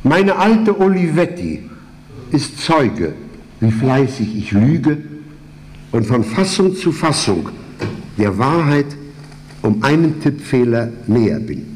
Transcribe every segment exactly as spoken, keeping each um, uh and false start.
Meine alte Olivetti ist Zeuge, wie fleißig ich lüge und von Fassung zu Fassung der Wahrheit um einen Tippfehler näher bin.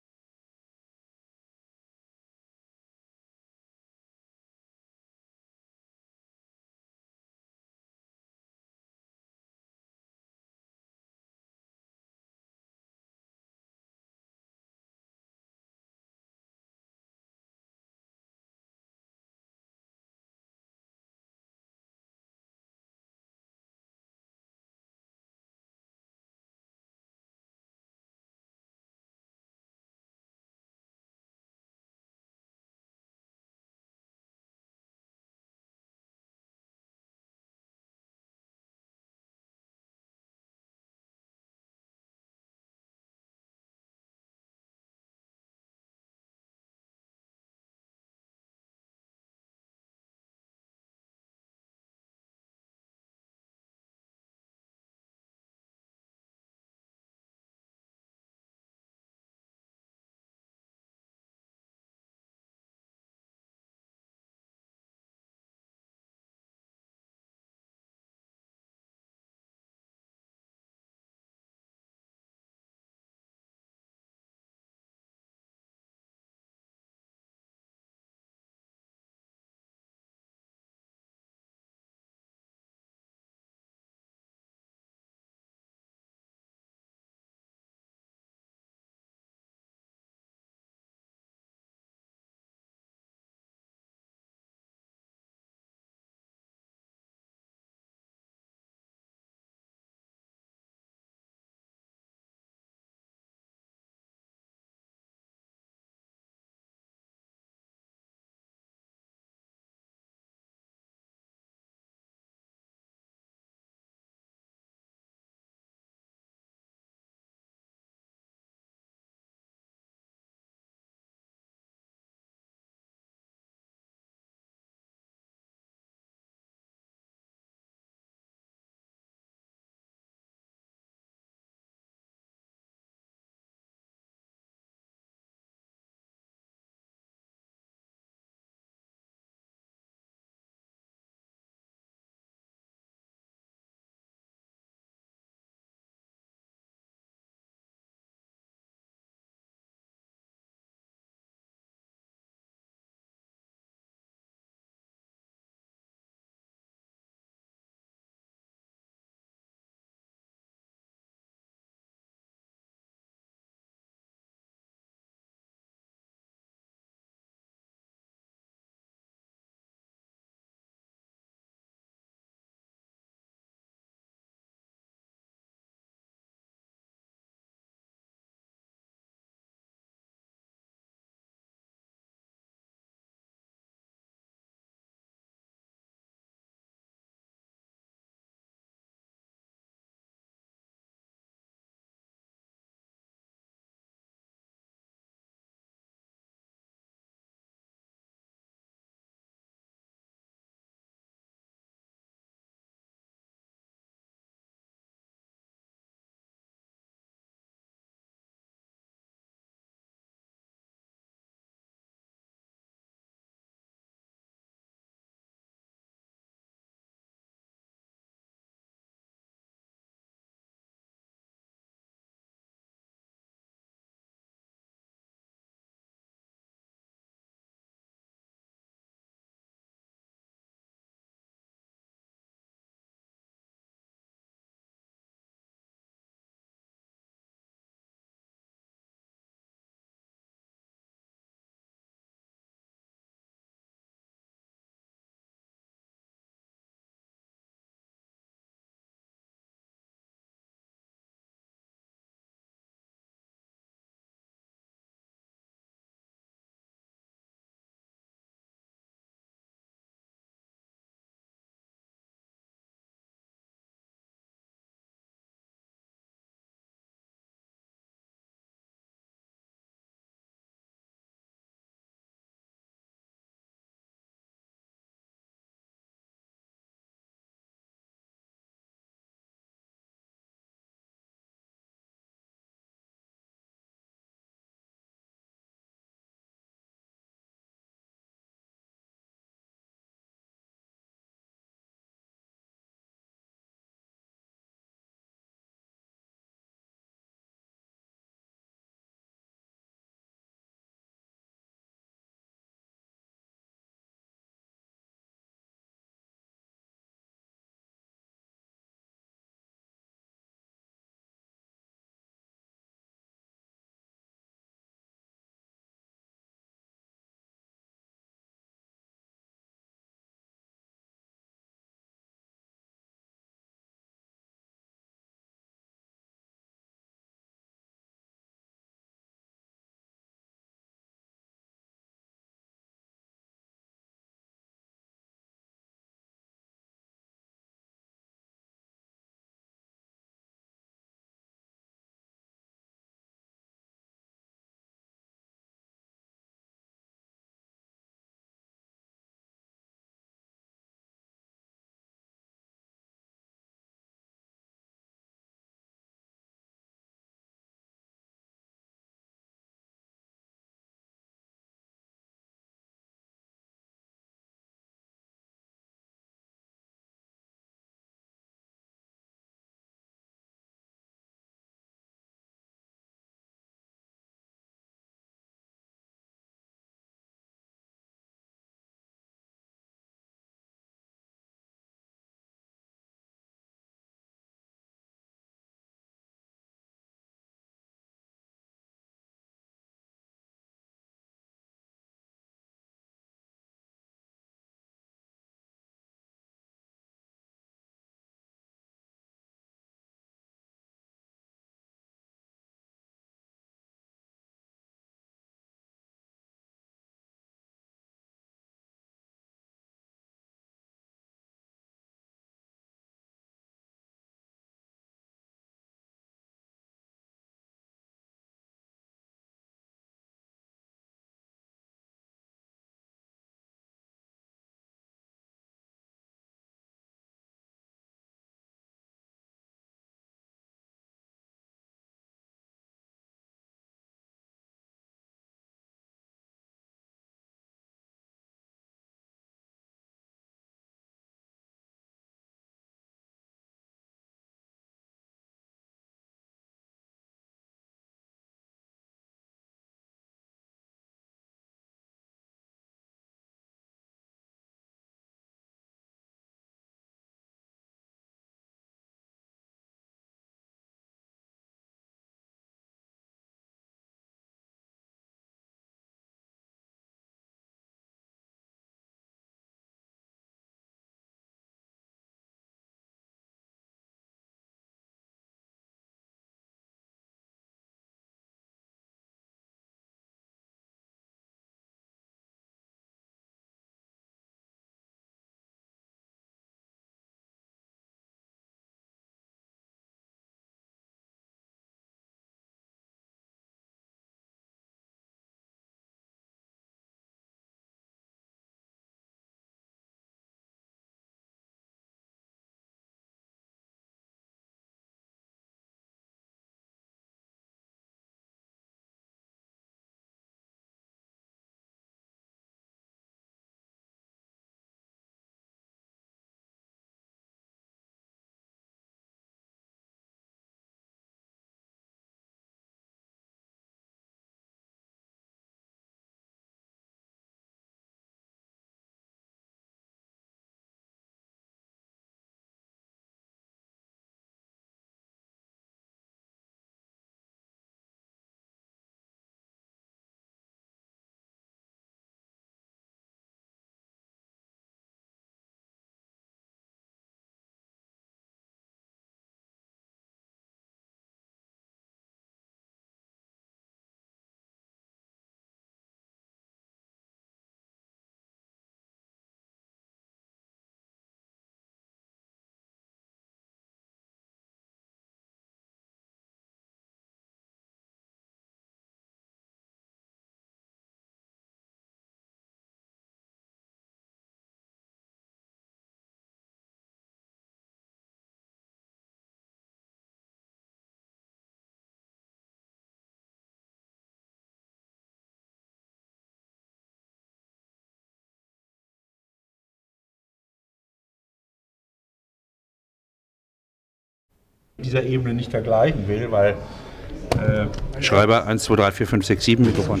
dieser Ebene nicht vergleichen will, weil äh Schreiber eins, zwei, drei, vier, fünf, sechs, sieben, Mikrofon.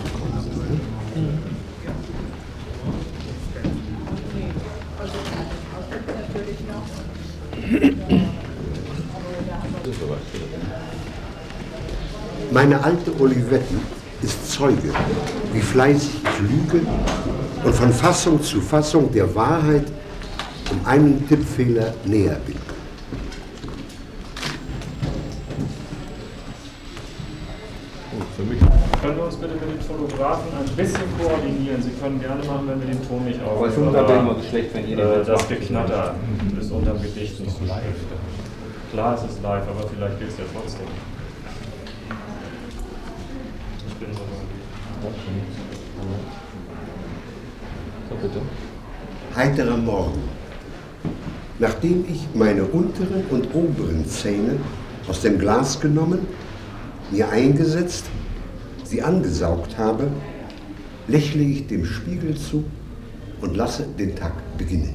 Meine alte Olivetti ist Zeuge, wie fleißig ich lüge und von Fassung zu Fassung der Wahrheit um einen Tippfehler näher bin. Können wir uns bitte mit den Fotografen ein bisschen koordinieren? Sie können gerne machen, wenn wir den Ton nicht auf. Aber Aber ist schlecht, wenn ihr äh, das Geknatter ist unterm Gedicht nicht so live. Klar, es ist live, aber vielleicht geht es ja trotzdem. Ich bin so. So, bitte. Heiterer Morgen. Nachdem ich meine unteren und oberen Zähne aus dem Glas genommen, mir eingesetzt, sie angesaugt habe, lächle ich dem Spiegel zu und lasse den Tag beginnen.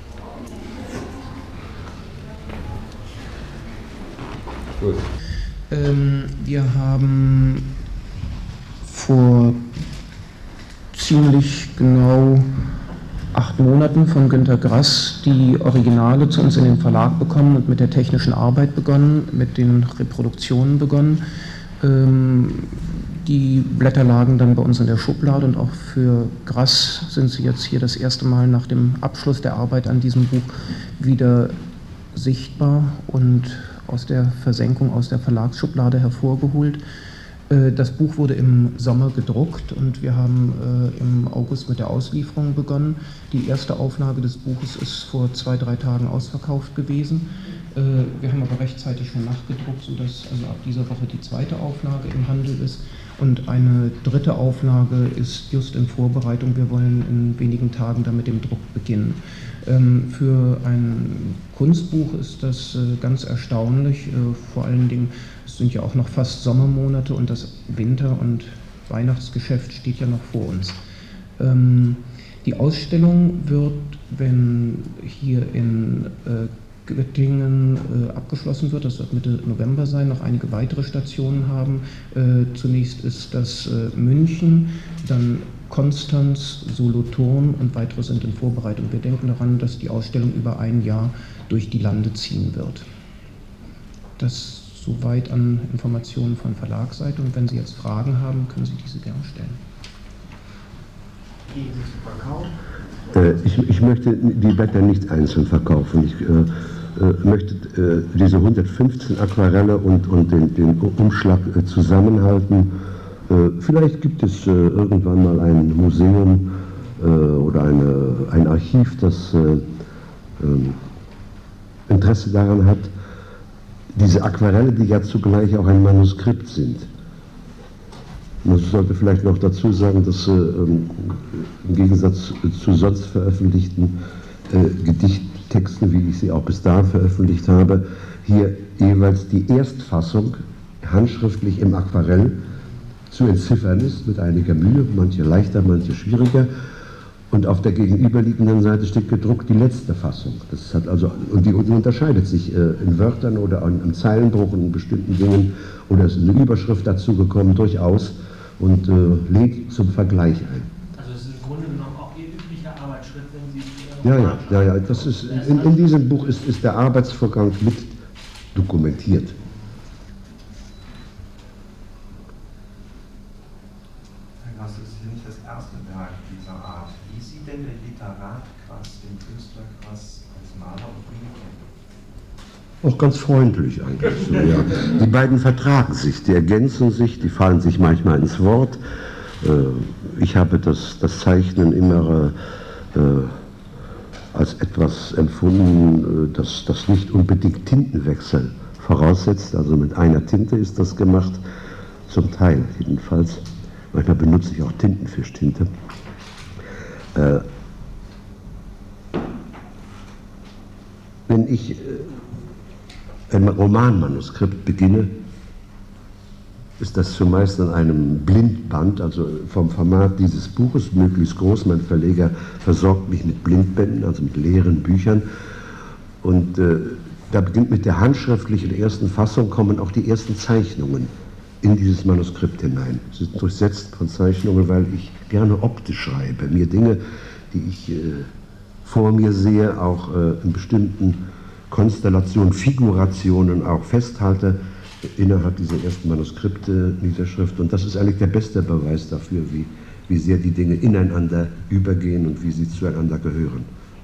Gut. Ähm, wir haben vor ziemlich genau acht Monaten von Günter Grass die Originale zu uns in den Verlag bekommen und mit der technischen Arbeit begonnen, mit den Reproduktionen begonnen. Ähm, die Blätter lagen dann bei uns in der Schublade und auch für Grass sind sie jetzt hier das erste Mal nach dem Abschluss der Arbeit an diesem Buch wieder sichtbar und aus der Versenkung, aus der Verlagsschublade hervorgeholt. Das Buch wurde im Sommer gedruckt und wir haben äh, im August mit der Auslieferung begonnen. Die erste Auflage des Buches ist vor zwei, drei Tagen ausverkauft gewesen. Äh, wir haben aber rechtzeitig schon nachgedruckt, sodass also ab dieser Woche die zweite Auflage im Handel ist. Und eine dritte Auflage ist just in Vorbereitung. Wir wollen in wenigen Tagen dann mit dem Druck beginnen. Ähm, für ein Kunstbuch ist das äh, ganz erstaunlich, äh, vor allen Dingen, es sind ja auch noch fast Sommermonate und das Winter- und Weihnachtsgeschäft steht ja noch vor uns. Ähm, die Ausstellung wird, wenn hier in äh, Göttingen äh, abgeschlossen wird, das wird Mitte November sein, noch einige weitere Stationen haben. Äh, zunächst ist das äh, München, dann Konstanz, Solothurn und weitere sind in Vorbereitung. Wir denken daran, dass die Ausstellung über ein Jahr durch die Lande ziehen wird. Das soweit an Informationen von Verlagsseite und wenn Sie jetzt Fragen haben, können Sie diese gerne stellen. Gegen zum Verkauf? Äh, ich, ich möchte die Blätter nicht einzeln verkaufen. Ich äh, äh, möchte äh, diese hundertfünfzehn Aquarelle und, und den, den Umschlag äh, zusammenhalten. Äh, vielleicht gibt es äh, irgendwann mal ein Museum äh, oder eine, ein Archiv, das äh, äh, Interesse daran hat, diese Aquarelle, die ja zugleich auch ein Manuskript sind. Man sollte vielleicht noch dazu sagen, dass äh, im Gegensatz zu sonst veröffentlichten äh, Gedichttexten, wie ich sie auch bis dahin veröffentlicht habe, hier jeweils die Erstfassung handschriftlich im Aquarell zu entziffern ist, mit einiger Mühe, manche leichter, manche schwieriger. Und auf der gegenüberliegenden Seite steht gedruckt die letzte Fassung. Das hat also, und die unterscheidet sich äh, in Wörtern oder an, an Zeilenbruch in bestimmten Dingen, oder es ist eine Überschrift dazugekommen, durchaus, und äh, lädt zum Vergleich ein. Also es ist im Grunde genommen auch Ihr üblicher Arbeitsschritt, wenn Sie... Ja, ja, ja, ja, das ist, in, in diesem Buch ist, ist der Arbeitsvorgang mit dokumentiert. Herr Grass, das ist ja nicht das erste Werk dieser Art. Wie sieht denn der Literat Grass, den Künstler Grass als Maler und Musiker? Auch ganz freundlich eigentlich. So, ja. Die beiden vertragen sich, die ergänzen sich, die fallen sich manchmal ins Wort. Äh, ich habe das, das Zeichnen immer äh, als etwas empfunden, äh, das, das nicht unbedingt Tintenwechsel voraussetzt. Also mit einer Tinte ist das gemacht, zum Teil jedenfalls. Manchmal benutze ich auch Tintenfischtinte. Äh, wenn ich äh, ein Romanmanuskript beginne, ist das zumeist an einem Blindband, also vom Format dieses Buches, möglichst groß. Mein Verleger versorgt mich mit Blindbänden, also mit leeren Büchern. Und äh, da beginnt mit der handschriftlichen ersten Fassung, kommen auch die ersten Zeichnungen in dieses Manuskript hinein. Es ist durchsetzt von Zeichnungen, weil ich gerne optisch schreibe, mir Dinge, die ich äh, vor mir sehe, auch äh, in bestimmten Konstellationen, Figurationen auch festhalte, innerhalb dieser ersten Manuskripte, Niederschrift. Und das ist eigentlich der beste Beweis dafür, wie, wie sehr die Dinge ineinander übergehen und wie sie zueinander gehören.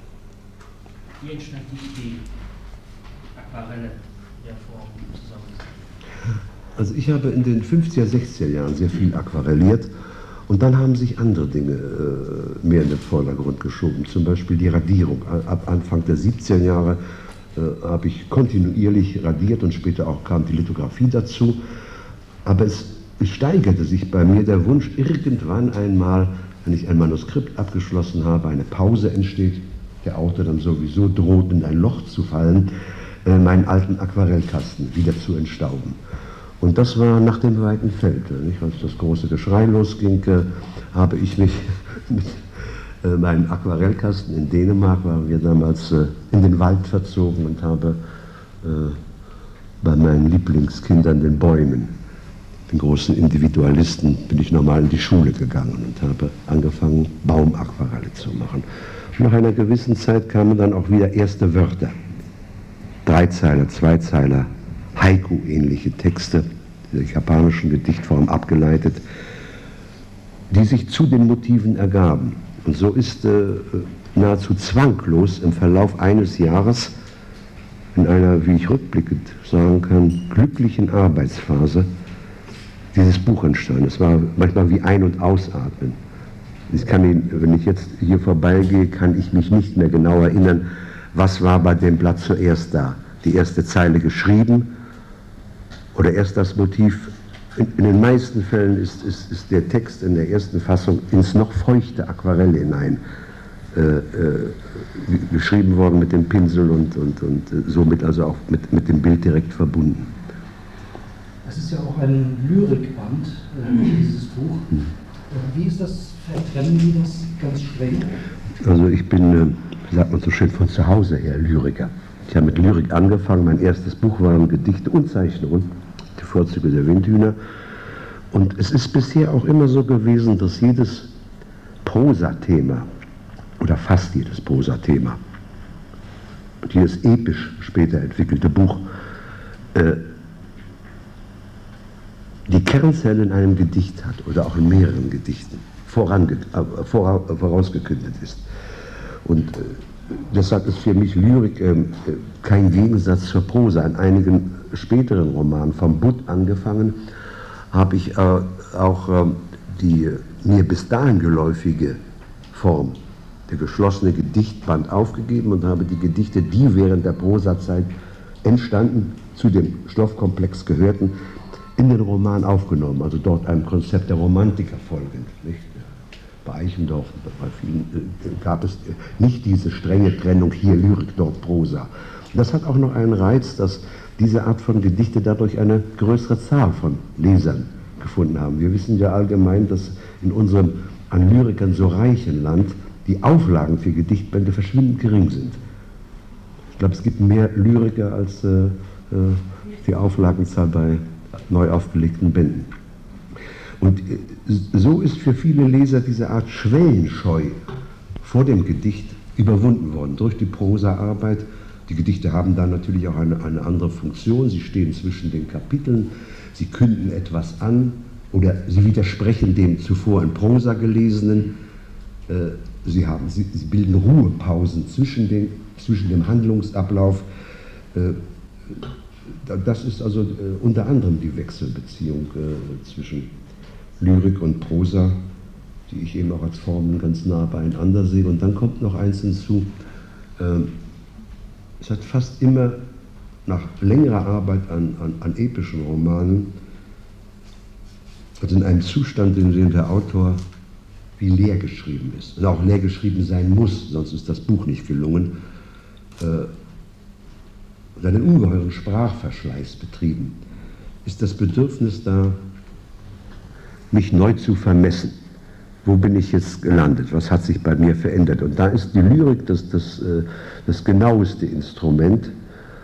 Wie entstand die Idee, Aquarelle der Form zusammenzusetzen? Also ich habe in den fünfziger, sechziger Jahren sehr viel aquarelliert und dann haben sich andere Dinge äh, mehr in den Vordergrund geschoben, zum Beispiel die Radierung. Ab Anfang der siebziger Jahre äh, habe ich kontinuierlich radiert und später auch kam die Lithografie dazu. Aber es, es steigerte sich bei mir der Wunsch, irgendwann einmal, wenn ich ein Manuskript abgeschlossen habe, eine Pause entsteht, der Autor dann sowieso droht, in ein Loch zu fallen, äh, meinen alten Aquarellkasten wieder zu entstauben. Und das war nach dem weiten Feld. Nicht? Als das große Geschrei losging, äh, habe ich mich mit äh, meinem Aquarellkasten in Dänemark, waren wir damals äh, in den Wald verzogen und habe äh, bei meinen Lieblingskindern, den Bäumen, den großen Individualisten, bin ich normal in die Schule gegangen und habe angefangen, Baumaquarelle zu machen. Und nach einer gewissen Zeit kamen dann auch wieder erste Wörter. Dreizeiler, Zweizeiler, Haiku-ähnliche Texte, der japanischen Gedichtform abgeleitet, die sich zu den Motiven ergaben. Und so ist äh, nahezu zwanglos im Verlauf eines Jahres in einer, wie ich rückblickend sagen kann, glücklichen Arbeitsphase dieses Buch entstanden. Es war manchmal wie Ein- und Ausatmen. Ich kann ihn, wenn ich jetzt hier vorbeigehe, kann ich mich nicht mehr genau erinnern, was war bei dem Blatt zuerst da. Die erste Zeile geschrieben oder erst das Motiv. In, in den meisten Fällen ist, ist, ist der Text in der ersten Fassung ins noch feuchte Aquarell hinein äh, äh, geschrieben worden mit dem Pinsel und, und, und äh, somit also auch mit, mit dem Bild direkt verbunden. Es ist ja auch ein Lyrikband, äh, dieses Buch. Hm. Wie ist das, trennen Sie das ganz streng? Also ich bin, äh, wie sagt man so schön, von zu Hause her Lyriker. Ich habe mit Lyrik angefangen, mein erstes Buch waren Gedichte und Zeichnungen, die Vorzüge der Windhühner. Und es ist bisher auch immer so gewesen, dass jedes Prosathema, oder fast jedes Prosathema, und jedes episch später entwickelte Buch, äh, die Kernzelle in einem Gedicht hat, oder auch in mehreren Gedichten, vorange äh, vora vorausgekündet ist. Und äh, deshalb ist für mich Lyrik äh, kein Gegensatz zur Prosa. In einigen späteren Romanen, vom Butt angefangen, habe ich äh, auch äh, die mir bis dahin geläufige Form, der geschlossene Gedichtband, aufgegeben und habe die Gedichte, die während der Prosazeit entstanden, zu dem Stoffkomplex gehörten, in den Roman aufgenommen, also dort einem Konzept der Romantiker folgend. Nicht? Bei Eichendorff, bei vielen äh, gab es nicht diese strenge Trennung, hier Lyrik, dort Prosa. Das hat auch noch einen Reiz, dass diese Art von Gedichte dadurch eine größere Zahl von Lesern gefunden haben. Wir wissen ja allgemein, dass in unserem an Lyrikern so reichen Land die Auflagen für Gedichtbände verschwindend gering sind. Ich glaube, es gibt mehr Lyriker als äh, die Auflagenzahl bei neu aufgelegten Bänden. Und so ist für viele Leser diese Art Schwellenscheu vor dem Gedicht überwunden worden durch die Prosaarbeit. Die Gedichte haben dann natürlich auch eine, eine andere Funktion. Sie stehen zwischen den Kapiteln, sie künden etwas an oder sie widersprechen dem zuvor in Prosa gelesenen. Sie, haben, sie, sie bilden Ruhepausen zwischen, den, zwischen dem Handlungsablauf. Das ist also äh, unter anderem die Wechselbeziehung äh, zwischen Lyrik und Prosa, die ich eben auch als Formen ganz nah beieinander sehe. Und dann kommt noch eins hinzu, äh, es hat fast immer nach längerer Arbeit an, an, an epischen Romanen, also in einem Zustand, in dem der Autor wie leer geschrieben ist und auch leer geschrieben sein muss, sonst ist das Buch nicht gelungen, äh, und einen ungeheuren Sprachverschleiß betrieben, ist das Bedürfnis da, mich neu zu vermessen. Wo bin ich jetzt gelandet? Was hat sich bei mir verändert? Und da ist die Lyrik das, das, das genaueste Instrument,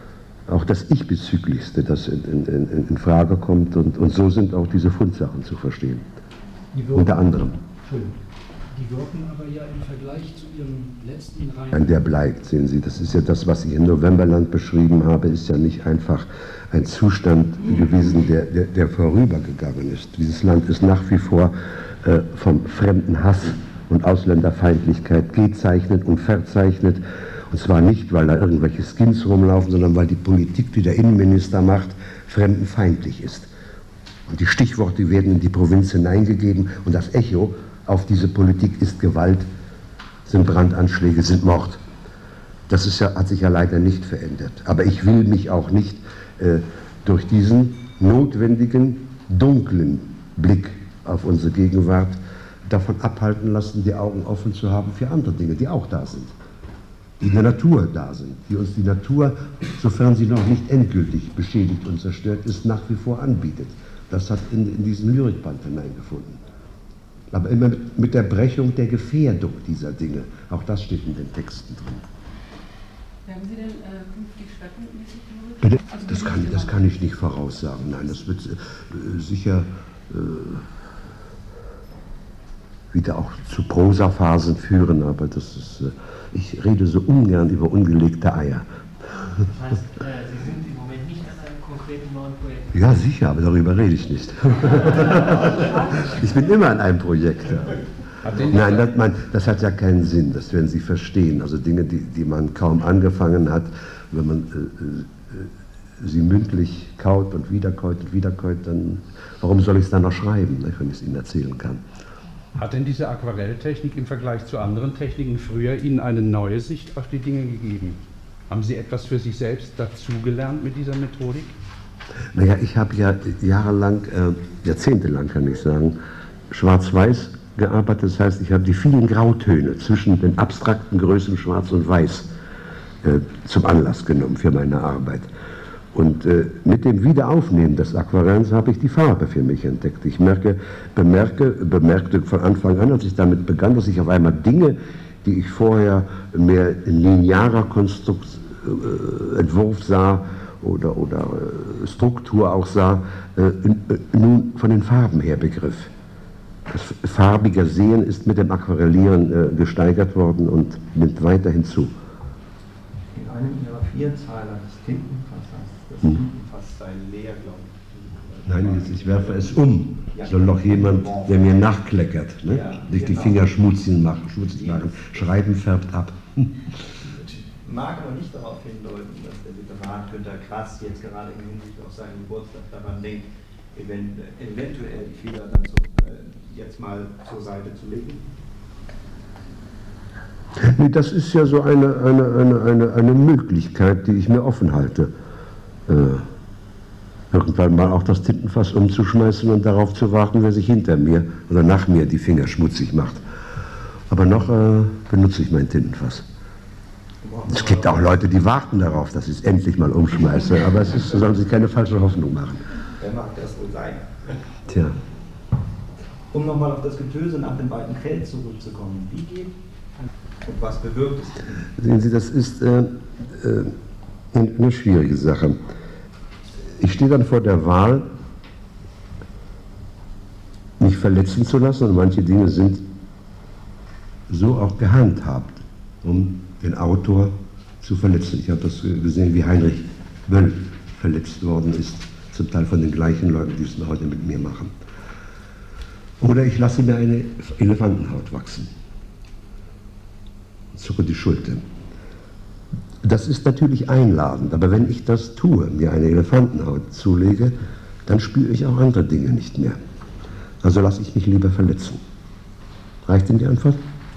auch das Ich-Bezüglichste, das in, in, in Frage kommt. Und, und so sind auch diese Fundsachen zu verstehen. Unter anderem. Entschuldigung. Die wirken aber ja im Vergleich zu Ihrem letzten Reihen. Der bleibt, sehen Sie, das ist ja das, was ich im Novemberland beschrieben habe, ist ja nicht einfach ein Zustand gewesen, der, der, der vorübergegangen ist. Dieses Land ist nach wie vor äh, vom fremden Hass und Ausländerfeindlichkeit gezeichnet und verzeichnet. Und zwar nicht, weil da irgendwelche Skins rumlaufen, sondern weil die Politik, die der Innenminister macht, fremdenfeindlich ist. Und die Stichworte werden in die Provinz hineingegeben und das Echo auf diese Politik ist Gewalt, sind Brandanschläge, sind Mord. Das ist ja, hat sich ja leider nicht verändert. Aber ich will mich auch nicht äh, durch diesen notwendigen, dunklen Blick auf unsere Gegenwart davon abhalten lassen, die Augen offen zu haben für andere Dinge, die auch da sind. Die in der Natur da sind, die uns die Natur, sofern sie noch nicht endgültig beschädigt und zerstört ist, nach wie vor anbietet. Das hat in, in diesen Lyrikband hineingefunden. Aber immer mit, mit der Brechung der Gefährdung dieser Dinge. Auch das steht in den Texten drin. Werden Sie denn äh, künftig schwerpunktmäßig Lyrik? Bitte? Also Das kann, das kann ich nicht voraussagen. Nein, das wird äh, sicher äh, wieder auch zu Prosaphasen führen, aber das ist, äh, ich rede so ungern über ungelegte Eier. Das heißt, äh, Sie sind im Moment nicht an einem konkreten neuen Projekt? Ja, sicher, aber darüber rede ich nicht. Ich bin immer an einem Projekt. Nein, das, mein, das hat ja keinen Sinn, das werden Sie verstehen. Also Dinge, die, die man kaum angefangen hat, wenn man äh, äh, sie mündlich kaut und wiederkäut und wiederkäut, dann warum soll ich es dann noch schreiben, ne, wenn ich es Ihnen erzählen kann? Hat denn diese Aquarelltechnik im Vergleich zu anderen Techniken früher Ihnen eine neue Sicht auf die Dinge gegeben? Haben Sie etwas für sich selbst dazugelernt mit dieser Methodik? Naja, ich habe ja jahrelang, äh, jahrzehntelang kann ich sagen, schwarz-weiß gearbeitet. Das heißt, ich habe die vielen Grautöne zwischen den abstrakten Größen Schwarz und Weiß äh, zum Anlass genommen für meine Arbeit. Und äh, mit dem Wiederaufnehmen des Aquarells habe ich die Farbe für mich entdeckt. Ich merke, bemerke, bemerkte von Anfang an, als ich damit begann, dass ich auf einmal Dinge, die ich vorher mehr in linearer Konstrukt, äh, Entwurf sah oder, oder äh, Struktur auch sah, äh, in, äh, nun von den Farben her begriff. Das farbige Sehen ist mit dem Aquarellieren äh, gesteigert worden und nimmt weiter hinzu. In einem Ihrer Vierzeiler, das Tintenfass heißt, das hm. Tintenfass sei leer, glaube ich. Nein, ich werfe es um. Soll noch jemand, der mir nachkleckert, ne? Ja, sich die genau. Finger schmutzig machen, schmutzig machen. Schreiben färbt ab. Mag aber nicht darauf hindeuten, dass der Literat Günter Grass jetzt gerade im Hinblick auf seinen Geburtstag daran denkt, eventuell die Fehler dann so, äh, jetzt mal zur Seite zu legen. Nee, das ist ja so eine, eine, eine, eine, eine Möglichkeit, die ich mir offen halte. Äh, irgendwann mal auch das Tintenfass umzuschmeißen und darauf zu warten, wer sich hinter mir oder nach mir die Finger schmutzig macht. Aber noch äh, benutze ich mein Tintenfass. Es gibt auch Leute, die warten darauf, dass ich es endlich mal umschmeiße, aber es ist, sollen sich keine falsche Hoffnung machen. Wer mag das wohl sein? Tja. Um nochmal auf das Getöse nach dem weiten Feld zurückzukommen. Wie geht und was bewirkt es? Sehen Sie, das ist äh, äh, eine schwierige Sache. Ich stehe dann vor der Wahl, mich verletzen zu lassen, und manche Dinge sind so auch gehandhabt, um den Autor zu verletzen. Ich habe das gesehen, wie Heinrich Böll verletzt worden ist, zum Teil von den gleichen Leuten, die es heute mit mir machen. Oder ich lasse mir eine Elefantenhaut wachsen, zucke die Schulter. Das ist natürlich einladend, aber wenn ich das tue, mir eine Elefantenhaut zulege, dann spüre ich auch andere Dinge nicht mehr. Also lasse ich mich lieber verletzen. Reicht Ihnen die Antwort?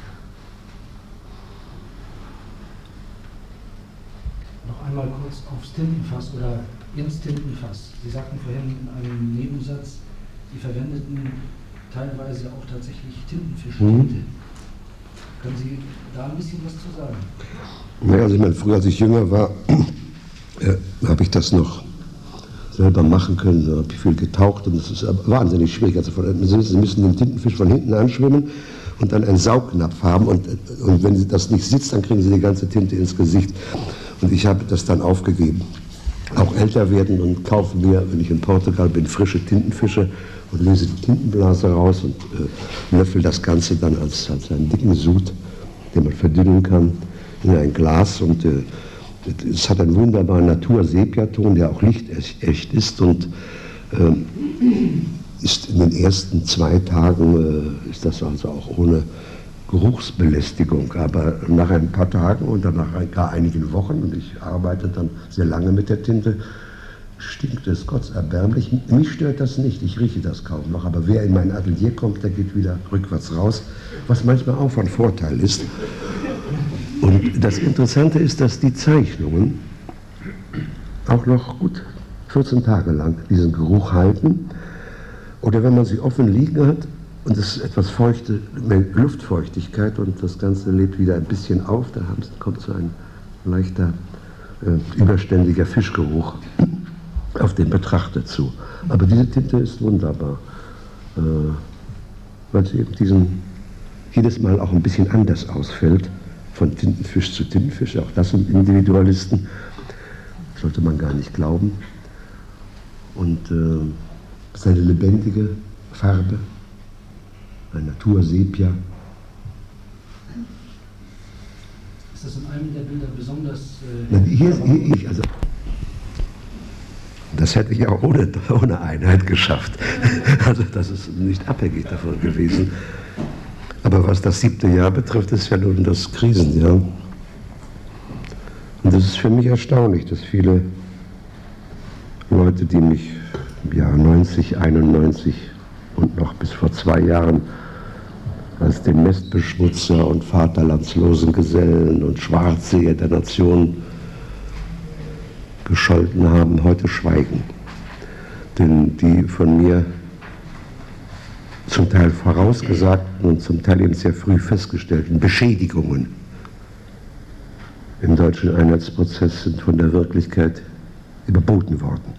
Noch einmal kurz aufs Tintenfass oder ins Tintenfass. Sie sagten vorhin in einem Nebensatz, Sie verwendeten teilweise auch tatsächlich Tintenfischtinte. Mhm. Können Sie da ein bisschen was zu sagen? Naja, also ich meine, früher, als ich jünger war, äh, habe ich das noch selber machen können. Da habe ich viel getaucht und das ist wahnsinnig schwierig. Also von, Sie müssen den Tintenfisch von hinten anschwimmen und dann einen Saugnapf haben und, und wenn Sie das nicht sitzt, dann kriegen Sie die ganze Tinte ins Gesicht. Und ich habe das dann aufgegeben. auch älter werden und kaufe mir, wenn ich in Portugal bin, frische Tintenfische und löse die Tintenblase raus und äh, löffel das Ganze dann als, als einen dicken Sud, den man verdünnen kann, in ein Glas. Und äh, es hat einen wunderbaren Natur-Sepia-Ton, der auch lichtecht ist und äh, ist in den ersten zwei Tagen, äh, ist das also auch ohne Geruchsbelästigung, aber nach ein paar Tagen und dann nach gar einigen Wochen, und ich arbeite dann sehr lange mit der Tinte, stinkt es gottserbärmlich. Mich stört das nicht, ich rieche das kaum noch, aber wer in mein Atelier kommt, der geht wieder rückwärts raus, was manchmal auch von Vorteil ist. Und das Interessante ist, dass die Zeichnungen auch noch gut vierzehn Tage lang diesen Geruch halten, oder wenn man sie offen liegen hat, und es ist etwas feuchte, Luftfeuchtigkeit und das Ganze lädt wieder ein bisschen auf, da kommt so ein leichter, äh, überständiger Fischgeruch auf den Betrachter zu. Aber diese Tinte ist wunderbar, äh, weil sie eben diesen, jedes Mal auch ein bisschen anders ausfällt, von Tintenfisch zu Tintenfisch, auch das sind Individualisten, sollte man gar nicht glauben. Und äh, seine lebendige Farbe, ein Natur-Sepia. Ist das in einem der Bilder besonders... Äh, hier, hier, ich, also, das hätte ich auch ohne, ohne Einheit geschafft. Also das ist nicht abhängig davon gewesen. Aber was das siebte Jahr betrifft, ist ja nun das Krisenjahr. Und das ist für mich erstaunlich, dass viele Leute, die mich im Jahr neunzig, einundneunzig und noch bis vor zwei Jahren als den Nestbeschmutzer und vaterlandslosen Gesellen und Schwarzseher der Nation gescholten haben, heute schweigen. Denn die von mir zum Teil vorausgesagten und zum Teil eben sehr früh festgestellten Beschädigungen im deutschen Einheitsprozess sind von der Wirklichkeit überboten worden.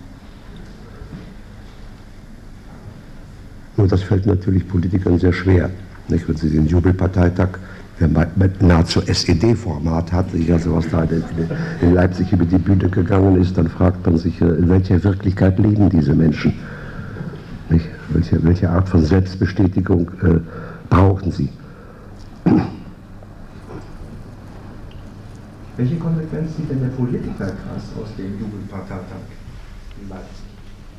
Nur das fällt natürlich Politikern sehr schwer. Nicht? Wenn sie den Jubelparteitag, der nahezu S E D-Format hat, also was da in Leipzig über die Bühne gegangen ist, dann fragt man sich, in welcher Wirklichkeit leben diese Menschen? Nicht? Welche, welche Art von Selbstbestätigung äh, brauchen sie? Welche Konsequenz zieht denn der Politiker krass aus dem Jubelparteitag in Leipzig?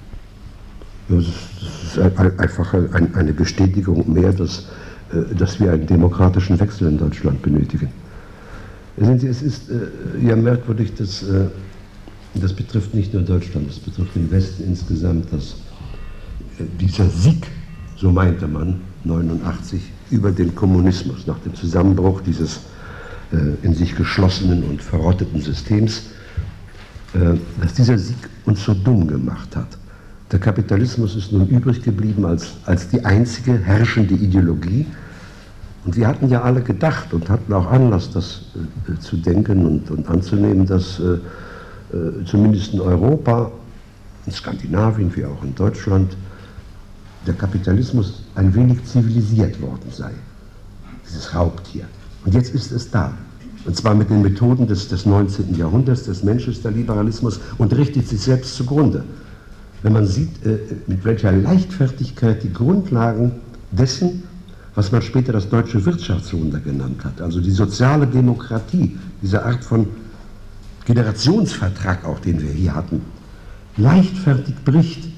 Das ist einfach eine Bestätigung mehr, dass, dass wir einen demokratischen Wechsel in Deutschland benötigen. Es ist ja merkwürdig, dass, das betrifft nicht nur Deutschland, das betrifft den Westen insgesamt, dass dieser Sieg, so meinte man, neunundachtzig, über den Kommunismus, nach dem Zusammenbruch dieses in sich geschlossenen und verrotteten Systems, dass dieser Sieg uns so dumm gemacht hat. Der Kapitalismus ist nun übrig geblieben als, als die einzige herrschende Ideologie. Und wir hatten ja alle gedacht und hatten auch Anlass, das äh, zu denken und, und anzunehmen, dass äh, äh, zumindest in Europa, in Skandinavien wie auch in Deutschland, der Kapitalismus ein wenig zivilisiert worden sei. Dieses Raubtier. Und jetzt ist es da. Und zwar mit den Methoden des, des neunzehnten Jahrhunderts, des Manchester-Liberalismus, und richtet sich selbst zugrunde. Wenn man sieht, mit welcher Leichtfertigkeit die Grundlagen dessen, was man später das deutsche Wirtschaftswunder genannt hat, also die soziale Demokratie, diese Art von Generationsvertrag auch, den wir hier hatten, leichtfertig bricht,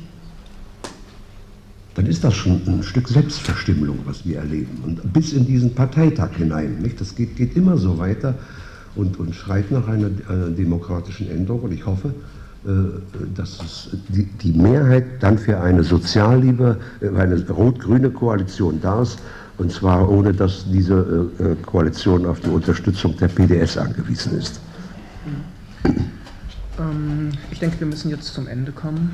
dann ist das schon ein Stück Selbstverstümmelung, was wir erleben. Und bis in diesen Parteitag hinein, nicht? Das geht, geht immer so weiter und, und schreit nach einer äh, demokratischen Änderung. Und ich hoffe, dass es die, die Mehrheit dann für eine sozialliebe, eine rot-grüne Koalition da ist, und zwar ohne, dass diese äh, Koalition auf die Unterstützung der P D S angewiesen ist. Ähm, ich denke, wir müssen jetzt zum Ende kommen.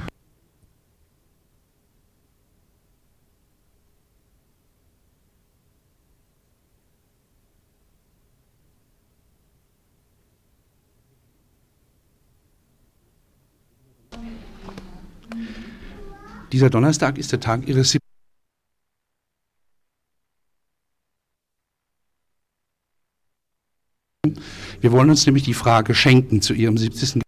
Dieser Donnerstag ist der Tag Ihres siebzigsten. Wir wollen uns nämlich die Frage schenken zu Ihrem siebzigsten